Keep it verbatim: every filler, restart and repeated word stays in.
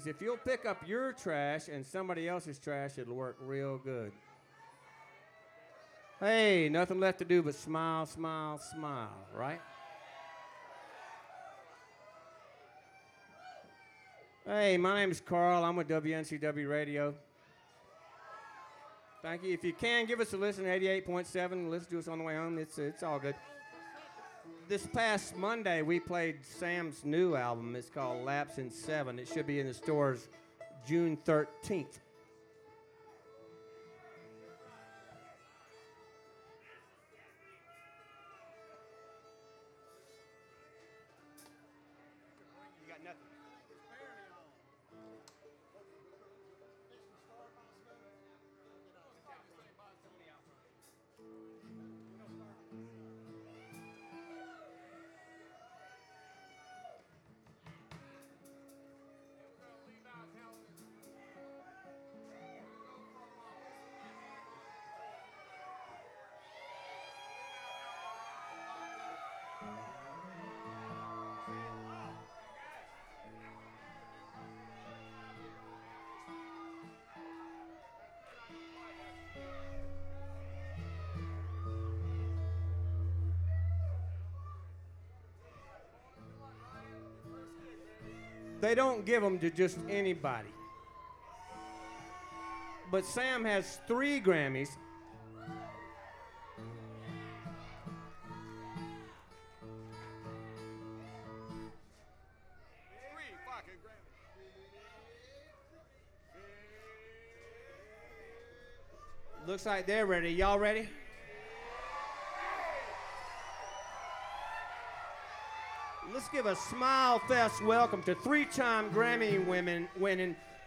if you'll pick up your trash and somebody else's trash, it'll work real good. Hey, nothing left to do but smile, smile, smile, right? Hey, my name is Carl. I'm with W N C W Radio. Thank you. If you can, give us a listen, eighty-eight point seven. Listen to us on the way home. It's, it's all good. This past Monday, we played Sam's new album. It's called Lapse in Seven. It should be in the stores June thirteenth. You got nothing. They don't give them to just anybody. But Sam has three Grammys. Three fucking Grammys. Looks like they're ready. Y'all ready? Let's give a Smile Fest welcome to three-time Grammy women winning